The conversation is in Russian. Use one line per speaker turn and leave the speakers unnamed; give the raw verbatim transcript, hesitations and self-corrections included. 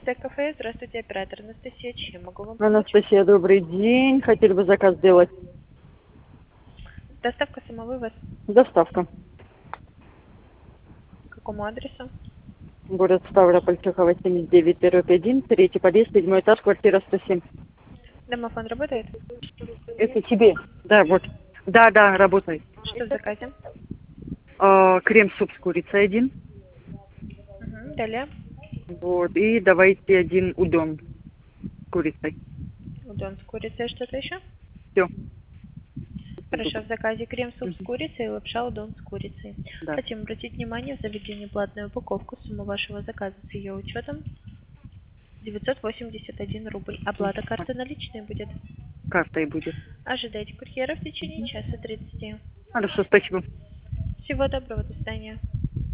Кафе, здравствуйте, оператор Анастасия, чем могу вам помочь?
Анастасия, добрый день. Хотели бы заказ сделать.
Доставка самовывоз.
Доставка.
К какому адресу?
Город Ставрополь, Чехова, семьдесят девять, дробь один, третий подъезд, седьмой этаж, квартира сто семь.
Домофон работает?
Это тебе? Да, вот. Да, да, работает.
Что в заказе?
А, крем-суп с курицей один.
Угу, далее.
Вот. И давайте один удон с курицей.
Удон с курицей, что-то еще?
Все.
Хорошо, в заказе крем-суп с курицей и лапша удон с курицей.
Да.
Хотим обратить внимание в заведении платную упаковку. Сумма вашего заказа с ее учетом девятьсот восемьдесят один рубль. Оплата карты наличной будет.
Картой будет.
Ожидайте курьера в течение часа тридцати.
Хорошо, спасибо.
Всего доброго, до свидания.